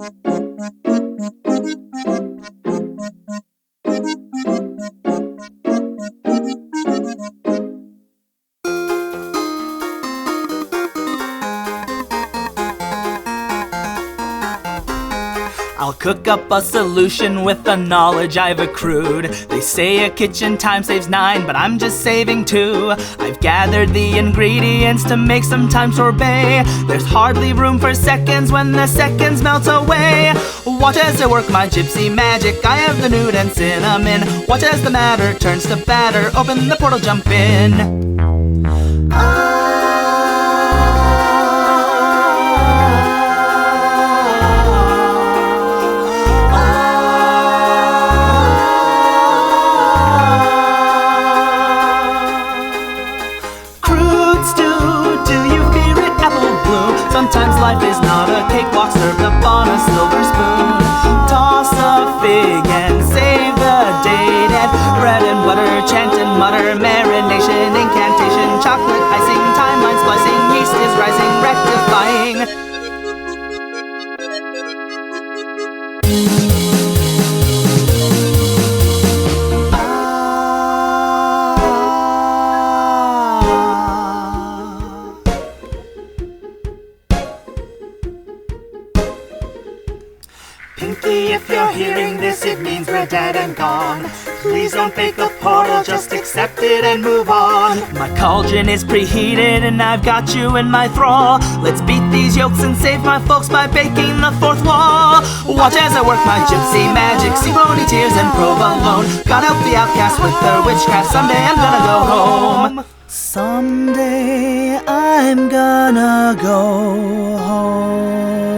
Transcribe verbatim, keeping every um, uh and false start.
I'll cook up a solution with the knowledge I've accrued. They say a kitchen time saves nine, but I'm just saving two. I've gathered the ingredients to make some thyme sorbet. There's hardly room for seconds when the seconds melt away. Watch as I work my gypsy magic. I have the nude and cinnamon. Watch as the matter turns to batter. Open the portal, jump in. Sometimes life is not a cakewalk served up on a silver spoon. Toss a fig and save the date. Add bread and butter, chant and mutter, marination, incantation, chocolate icing, timeline splicing, yeast is rising, rectifying. Pinky, if you're hearing this, it means we're dead and gone. Please don't fake a portal, just accept it and move on. My cauldron is preheated and I've got you in my thrall. Let's beat these yolks and save my folks by baking the fourth wall. Watch as I work my gypsy magic, see bony tears and provolone. God help the outcast with their witchcraft, someday I'm gonna go home. Someday I'm gonna go home.